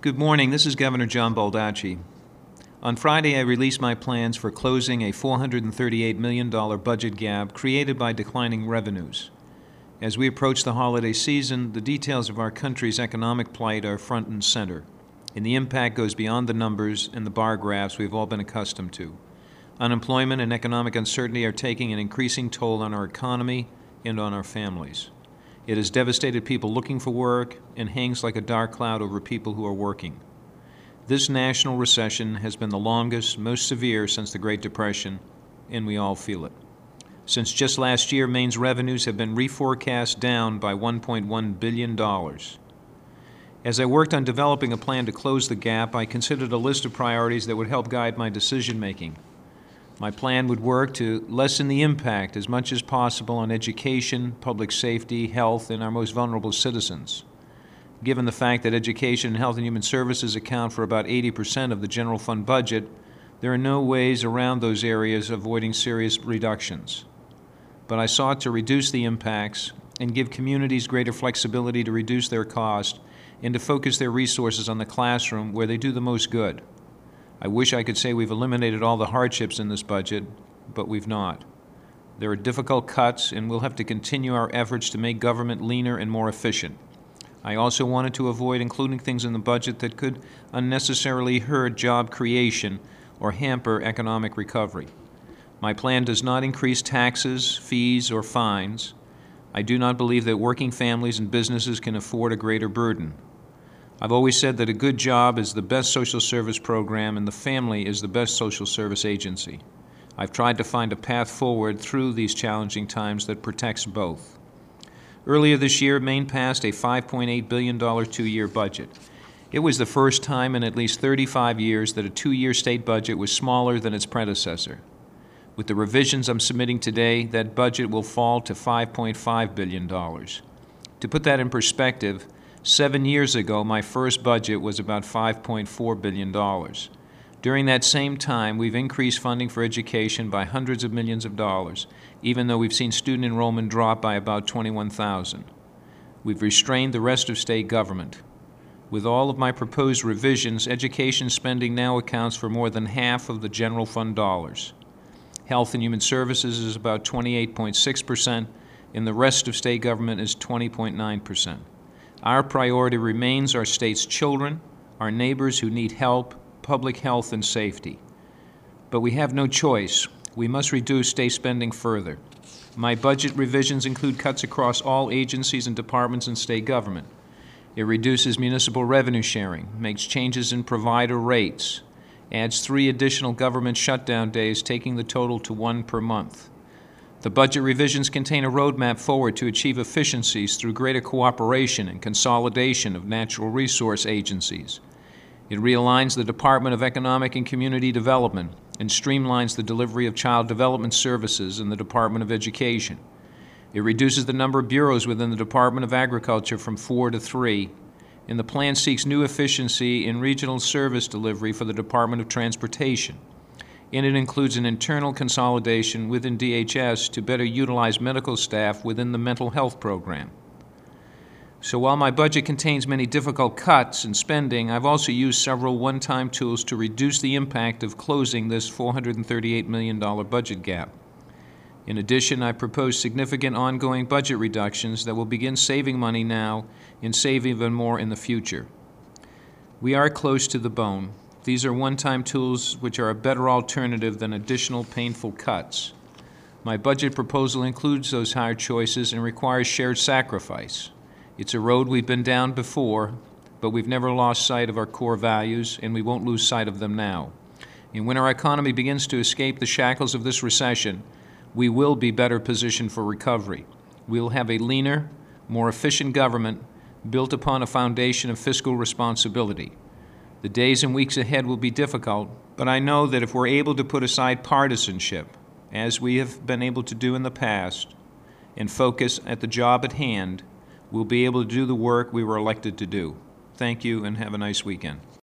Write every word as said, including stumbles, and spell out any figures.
Good morning. This is Governor John Baldacci. On Friday, I released my plans for closing a four hundred thirty-eight million dollars budget gap created by declining revenues. As we approach the holiday season, the details of our country's economic plight are front and center, and the impact goes beyond the numbers and the bar graphs we've all been accustomed to. Unemployment and economic uncertainty are taking an increasing toll on our economy and on our families. It has devastated people looking for work and hangs like a dark cloud over people who are working. This national recession has been the longest, most severe since the Great Depression, and we all feel it. Since just last year, Maine's revenues have been reforecast down by one point one billion dollars. As I worked on developing a plan to close the gap, I considered a list of priorities that would help guide my decision-making. My plan would work to lessen the impact as much as possible on education, public safety, health, and our most vulnerable citizens. Given the fact that education and health and human services account for about eighty percent of the general fund budget, there are no ways around those areas avoiding serious reductions. But I sought to reduce the impacts and give communities greater flexibility to reduce their cost and to focus their resources on the classroom where they do the most good. I wish I could say we've eliminated all the hardships in this budget, but we've not. There are difficult cuts, and we'll have to continue our efforts to make government leaner and more efficient. I also wanted to avoid including things in the budget that could unnecessarily hurt job creation or hamper economic recovery. My plan does not increase taxes, fees, or fines. I do not believe that working families and businesses can afford a greater burden. I've always said that a good job is the best social service program and the family is the best social service agency. I've tried to find a path forward through these challenging times that protects both. Earlier this year, Maine passed a five point eight billion dollars two-year budget. It was the first time in at least thirty-five years that a two-year state budget was smaller than its predecessor. With the revisions I'm submitting today, that budget will fall to five point five billion dollars. To put that in perspective, Seven years ago, my first budget was about five point four billion dollars. During that same time, we've increased funding for education by hundreds of millions of dollars, even though we've seen student enrollment drop by about twenty-one thousand. We've restrained the rest of state government. With all of my proposed revisions, education spending now accounts for more than half of the general fund dollars. Health and Human Services is about twenty-eight point six percent, and the rest of state government is twenty point nine percent. Our priority remains our state's children, our neighbors who need help, public health, and safety. But we have no choice. We must reduce state spending further. My budget revisions include cuts across all agencies and departments in state government. It reduces municipal revenue sharing, makes changes in provider rates, adds three additional government shutdown days, taking the total to one per month. The budget revisions contain a roadmap forward to achieve efficiencies through greater cooperation and consolidation of natural resource agencies. It realigns the Department of Economic and Community Development and streamlines the delivery of child development services in the Department of Education. It reduces the number of bureaus within the Department of Agriculture from four to three, and the plan seeks new efficiency in regional service delivery for the Department of Transportation. And it includes an internal consolidation within D H S to better utilize medical staff within the mental health program. So while my budget contains many difficult cuts in spending, I've also used several one-time tools to reduce the impact of closing this four hundred thirty-eight million dollars budget gap. In addition, I propose significant ongoing budget reductions that will begin saving money now and save even more in the future. We are close to the bone. These are one-time tools which are a better alternative than additional painful cuts. My budget proposal includes those hard choices and requires shared sacrifice. It's a road we've been down before, but we've never lost sight of our core values, and we won't lose sight of them now. And when our economy begins to escape the shackles of this recession, we will be better positioned for recovery. We'll have a leaner, more efficient government built upon a foundation of fiscal responsibility. The days and weeks ahead will be difficult, but I know that if we're able to put aside partisanship, as we have been able to do in the past, and focus at the job at hand, we'll be able to do the work we were elected to do. Thank you, and have a nice weekend.